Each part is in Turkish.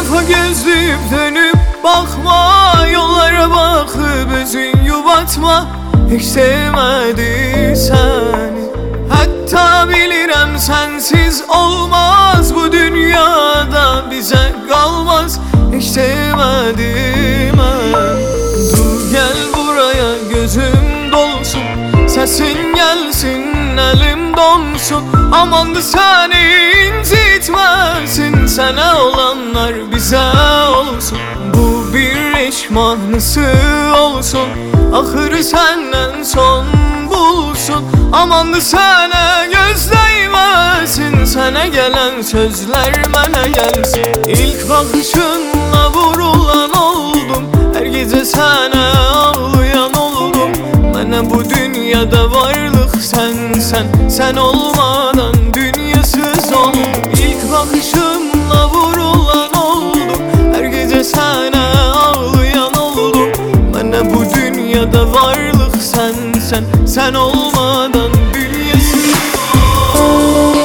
defa gözlüyüp dönüp bakma, yollara bakıp özün yubatma. Hiç sevmedi seni, hatta bilirəm sensiz olmaz. Bu dünyada bize kalmaz. Hiç sevmedim ben. Dur gel buraya, gözüm dolsun, sesin gelsin, elim donsun. Amandı seni incitmesin, sana olanlar bize olsun. Bu bir iş mahnısı olsun, ahırı senden son bulsun. Amandı sana göz değmesin, sana gelen sözler bana gelsin. İlk bakışınla vurulan oldum, her gece sana ağlayan oldum. Bana bu dünyada varlık sen olmadan dünyasız oldum. İlk bakışınla vurulan oldum, her gece sana ağlayan oldum. Bana bu dünyada varlık sen olmadan dünyasız oldum.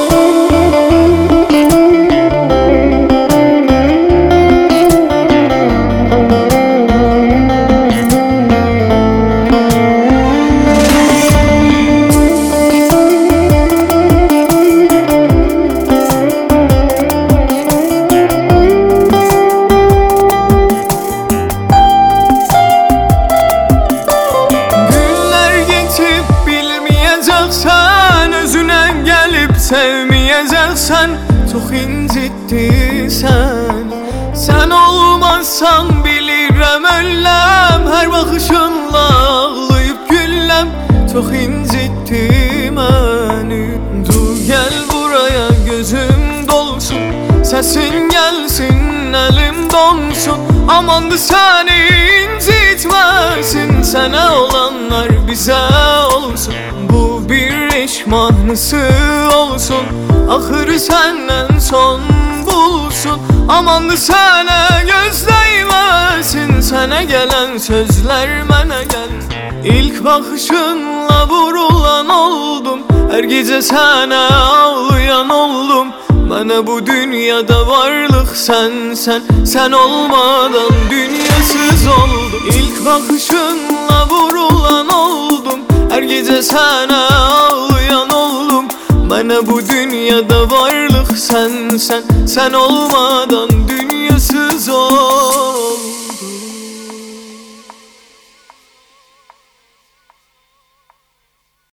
Sen özüne gelip sevmeyeceksen, çok incitti sen olmazsan bilirəm ölləm. Her bakışınla ağlayıp gülləm, çok incitti beni. Dur gel buraya, gözüm dolsun, sesin gelsin, elim donsun. Amandı seni incitmesin, sana olanlar bize olsun. Bu bir iş mahnısı olsun, ahırı senden son bulsun. Amandı sana göz değmesin, sana gelen sözler bana gelsin. İlk bakışınla vurulan oldum, her gece sana ağlayan oldum. Bana bu dünyada varlık sen olmadan dünyasız oldum. İlk bakışınla vurulan oldum, her gece sana ağlayan oldum. Bana bu dünyada varlık sen olmadan